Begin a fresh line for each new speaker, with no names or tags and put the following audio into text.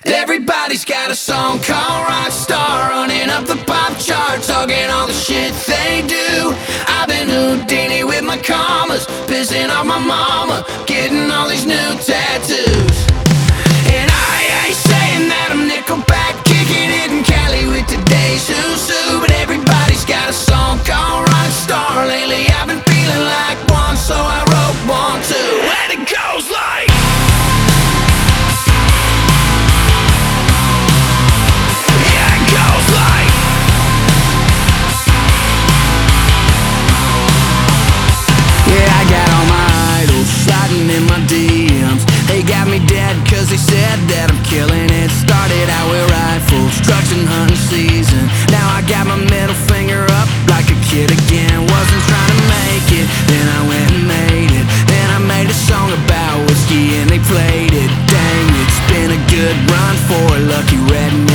Everybody's got a song called Rockstar, running up the pop charts, talking all the shit they do. I've been Houdini with my commas, pissing off my mama, getting all these new tattoos. And I ain't saying that I'm Nickelback, kicking it in Cali with today's who's who, but everybody's got a song called Rockstar. Lately I've been feeling like one, so I wrote one too, and it goes like in my DMs. They got me dead cause they said that I'm killing it. Started out with rifles, trucks and hunting season. Now I got my middle finger up like a kid again. Wasn't trying to make it, then I went and made it. Then I made a song about whiskey and they played it. Dang, it's been a good run for a lucky redneck.